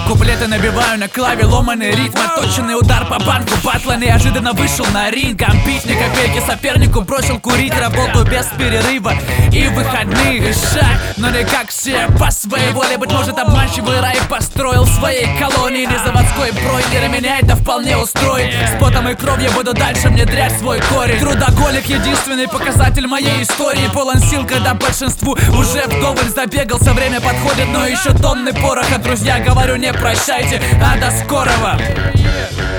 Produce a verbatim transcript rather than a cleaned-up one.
Куплеты набиваю на клаве, ломаный ритм, отточенный удар по банку. Батла неожиданно вышел на ринг, амбить не как веки сопернику, бросил курить, работаю без перерыва и выходных. И шаг, но не как все, по своей воле. Быть может, обманчивый рай построил в своей колонии. Не заводской бройлер, меня это вполне устроит. С потом и кровью буду дальше внедрять свой корень. Трудоголик — единственный показатель моей истории. Полон сил, когда большинству уже вдоволь забегался. Время подходит, но еще тонны пороха. Друзья, говорю, не прощайте, а до скорого.